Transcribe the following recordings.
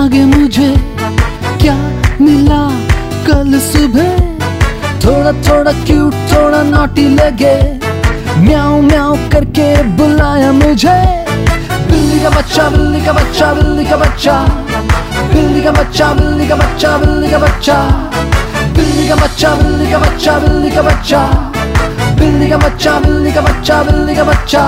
आगे मुझे क्या मिला कल सुबह, थोड़ा थोड़ा क्यूट थोड़ा नॉटी लगे, म्याऊं म्याऊं करके बुलाया मुझे। बिल्ली का बच्चा बिल्ली का बच्चा बिल्ली का बच्चा, बिल्ली का बच्चा बिल्ली का बच्चा बिल्ली का बच्चा, बिल्ली का बच्चा बिल्ली का बच्चा बिल्ली का बच्चा, बिल्ली का बच्चा बिल्ली का बच्चा बिल्ली का बच्चा।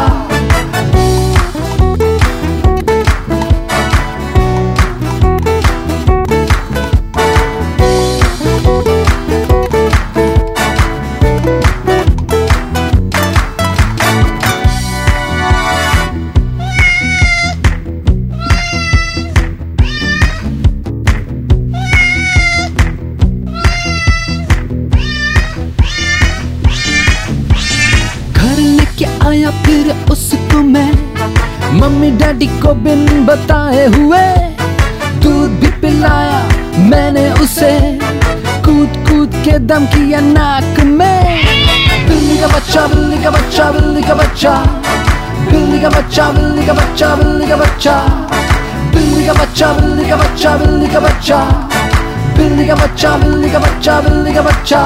आया फिर उसको मैं मम्मी डैडी को बिन बताए हुए, दूध भी पिलाया मैंने उसे, कूद कूद के दम किया नाक में। बिल्ली का बच्चा बिल्ली का बच्चा बिल्ली का बच्चा, बिल्ली का बच्चा बिल्ली का बच्चा बिल्ली का बच्चा, बिल्ली का बच्चा बिल्ली का बच्चा बिल्ली का बच्चा, बिल्ली का बच्चा बिल्ली का बच्चा बिल्ली का बच्चा।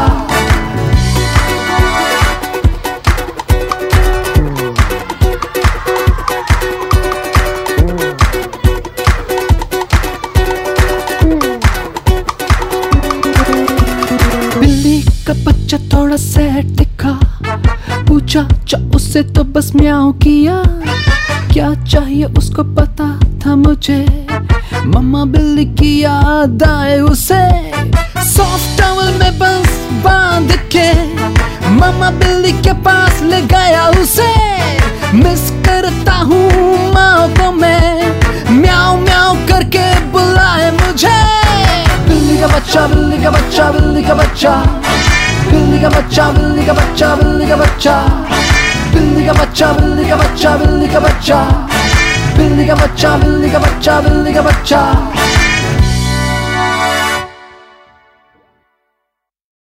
का बच्चा थोड़ा सैड दिखा, पूछा चा उससे तो बस म्याऊं किया, क्या चाहिए उसको पता था मुझे, मम्मा बिल्ली की याद आए उसे। सॉफ्ट टॉवल में बस बांध के मम्मा बिल्ली के पास ले गया उसे, मिस करता हूँ माँ को मैं, म्याऊं म्याऊं करके बुलाए मुझे। बिल्ली का बच्चा बिल्ली का बच्चा बिल्ली का बच्चा, बिल्ली का बच्चा बिल्ली का बच्चा बिल्ली का बच्चा, बिल्ली का बच्चा बिल्ली का बच्चा बिल्ली का बच्चा, बिल्ली का बच्चा बिल्ली का बच्चा बिल्ली का बच्चा।